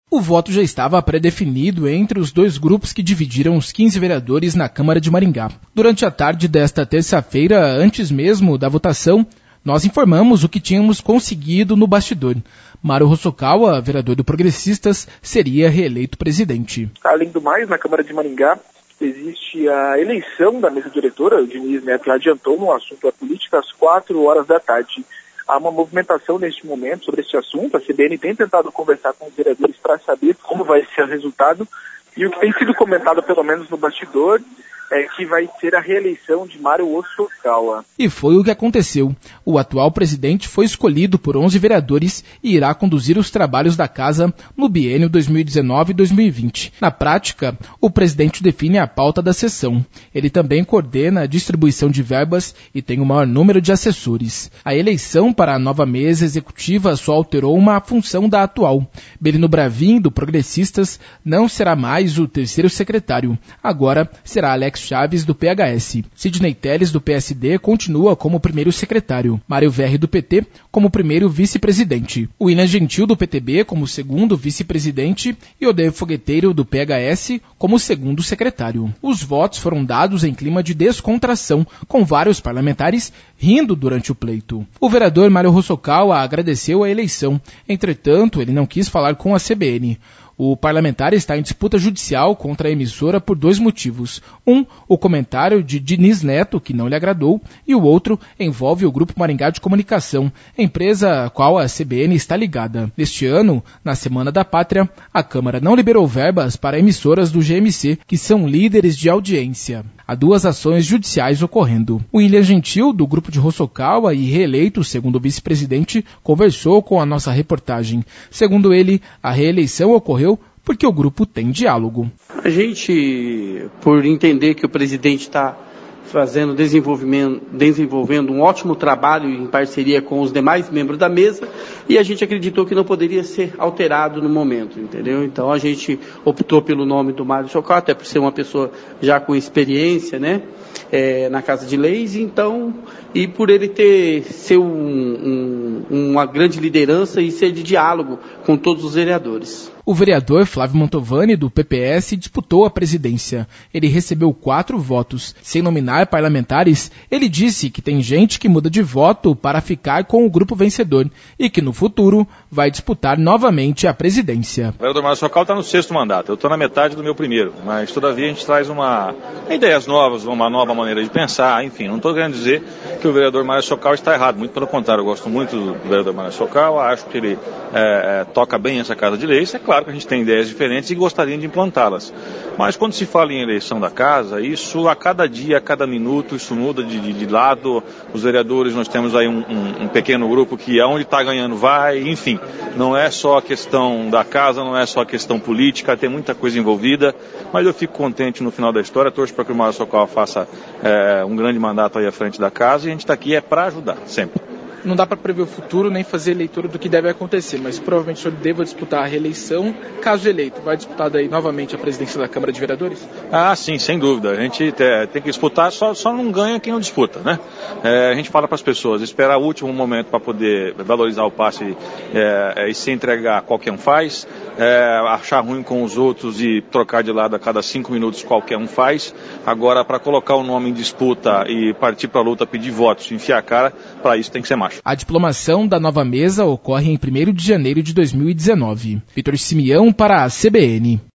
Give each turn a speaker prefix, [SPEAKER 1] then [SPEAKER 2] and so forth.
[SPEAKER 1] O voto já estava pré-definido entre os dois grupos que dividiram os 15 vereadores na Câmara de Maringá. Durante a tarde desta terça-feira, antes mesmo da votação, nós informamos o que tínhamos conseguido no bastidor. Mário Hosokawa, vereador do Progressistas, seria reeleito presidente.
[SPEAKER 2] Além do mais, na Câmara de Maringá, existe a eleição da mesa diretora. O Diniz Neto já adiantou no assunto da política às 4h da tarde. Há uma movimentação neste momento sobre esse assunto. A CBN tem tentado conversar com os vereadores para saber como vai ser o resultado. E o que tem sido comentado, pelo menos no bastidor, é que vai ser a reeleição de Mário Hosokawa.
[SPEAKER 1] E foi o que aconteceu. O atual presidente foi escolhido por 11 vereadores e irá conduzir os trabalhos da casa no biênio 2019-2020. Na prática, o presidente define a pauta da sessão. Ele também coordena a distribuição de verbas e tem o maior número de assessores. A eleição para a nova mesa executiva só alterou uma função da atual. Belino Bravin, do Progressistas, não será mais o terceiro secretário. Agora será Alex Chaves, do PHS. Sidney Telles, do PSD, continua como primeiro secretário. Mário Verri, do PT, como primeiro vice-presidente. William Gentil, do PTB, como segundo vice-presidente. E Odeio Fogueteiro, do PHS, como segundo secretário. Os votos foram dados em clima de descontração, com vários parlamentares rindo durante o pleito. O vereador Mário Hosokawa agradeceu a eleição. Entretanto, ele não quis falar com a CBN. O parlamentar está em disputa judicial contra a emissora por 2 motivos. Um, o comentário de Diniz Neto, que não lhe agradou, e o outro envolve o Grupo Maringá de Comunicação, empresa a qual a CBN está ligada. Neste ano, na Semana da Pátria, a Câmara não liberou verbas para emissoras do GMC, que são líderes de audiência. Há 2 ações judiciais ocorrendo. O William Gentil, do grupo de Hosokawa e reeleito segundo vice-presidente, conversou com a nossa reportagem. Segundo ele, a reeleição ocorreu porque o grupo tem diálogo.
[SPEAKER 3] A gente, por entender que o presidente está desenvolvendo um ótimo trabalho em parceria com os demais membros da mesa, e a gente acreditou que não poderia ser alterado no momento, entendeu? Então a gente optou pelo nome do Mário Hosokawa, até por ser uma pessoa já com experiência, né, na Casa de Leis, então, e por ele ser uma grande liderança e ser de diálogo com todos os vereadores.
[SPEAKER 1] O vereador Flávio Mantovani, do PPS, disputou a presidência. Ele recebeu 4 votos. Sem nominar parlamentares, ele disse que tem gente que muda de voto para ficar com o grupo vencedor e que no futuro vai disputar novamente a presidência.
[SPEAKER 4] O vereador Mário Hosokawa está no 6º mandato. Eu estou na metade do meu primeiro, mas todavia a gente traz ideias novas, uma nova maneira de pensar, enfim. Não estou querendo dizer que o vereador Mário Hosokawa está errado, muito pelo contrário. Eu gosto muito do vereador Mário Hosokawa, acho que ele toca bem essa Casa de Leis. É claro que a gente tem ideias diferentes e gostaria de implantá-las. Mas quando se fala em eleição da casa, isso a cada dia, a cada minuto, isso muda de lado. Os vereadores, nós temos aí um pequeno grupo que aonde está ganhando vai, enfim. Não é só a questão da casa, não é só a questão política, tem muita coisa envolvida, mas eu fico contente no final da história, torço para que o Mário Hosokawa faça um grande mandato aí à frente da casa, e a gente está aqui para ajudar, sempre.
[SPEAKER 1] Não dá para prever o futuro nem fazer leitura do que deve acontecer, mas provavelmente o senhor deva disputar a reeleição. Caso eleito, vai disputar daí novamente a presidência da Câmara de Vereadores?
[SPEAKER 4] Ah, sim, sem dúvida. A gente tem que disputar, só não ganha quem não disputa, né? A gente fala para as pessoas, esperar o último momento para poder valorizar o passe e se entregar, qualquer um faz. Achar ruim com os outros e trocar de lado a cada 5 minutos, qualquer um faz. Agora, para colocar o nome em disputa e partir para a luta, pedir votos, enfiar a cara, para isso tem que ser macho.
[SPEAKER 1] A diplomação da nova mesa ocorre em 1º de janeiro de 2019. Vitor Simeão para a CBN.